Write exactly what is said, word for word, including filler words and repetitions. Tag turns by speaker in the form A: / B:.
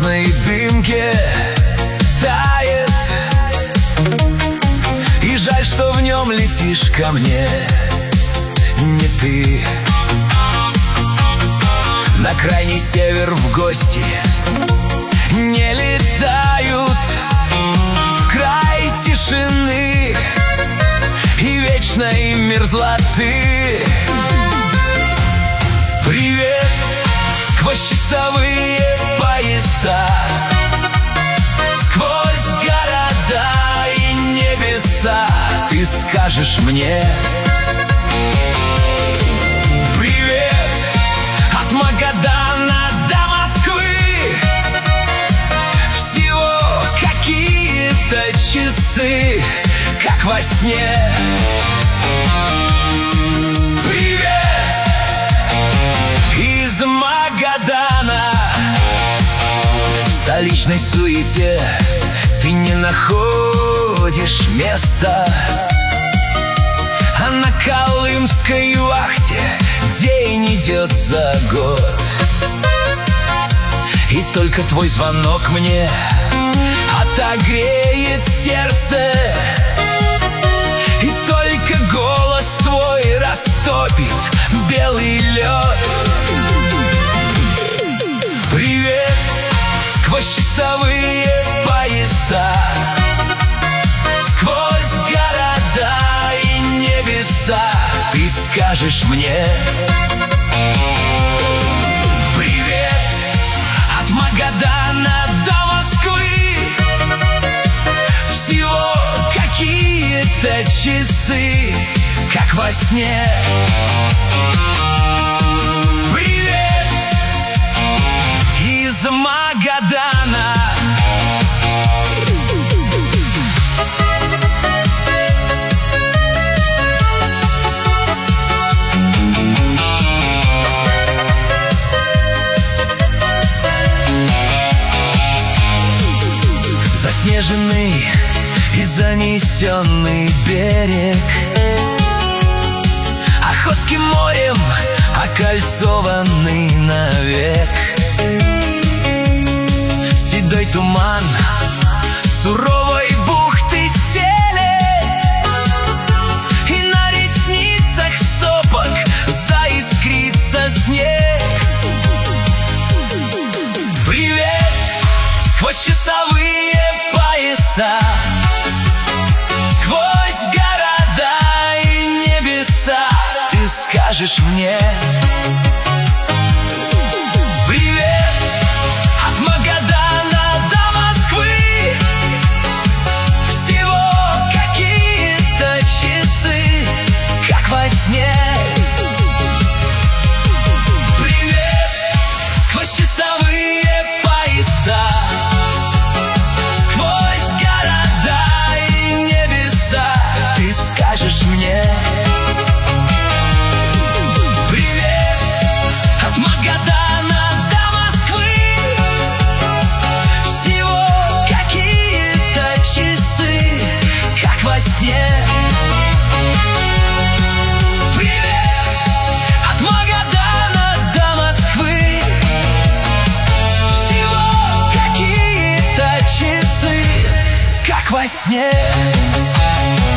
A: красной дымке тает. И жаль, что в нем летишь ко мне не ты. На крайний север в гости не летают, в край тишины и вечной мерзлоты. Привет сквозь часовые пояса, сквозь города и небеса. Ты скажешь мне привет от Магадана до Москвы. Всего какие-то часы, как во сне. Привет из Магадана. В столичной суете ты не находишь места, а на колымской вахте день идет за год. И только твой звонок мне отогреет сердце, и только голос твой растопит белый лед. Привет сквозь часовые пояса, сквозь города и небеса. Ты скажешь мне привет от Магадана до Москвы. Всего какие-то часы, как во сне. Привет из Магадана. Заснеженный и занесенный берег, Охотским морем окольцованный навек. Седой туман суровой бухты стелет, и на ресницах сопок заискрится снег. Привет сквозь часовые пояса, сквозь города и небеса. Ты скажешь мне привет от Магадана до Москвы. Всего какие-то часы, как во сне. Привет сквозь часовые пояса, мне привет от Магадана до Москвы. Всего какие-то часы, как во сне. Привет от Магадана до Москвы. Всего какие-то часы, как во сне.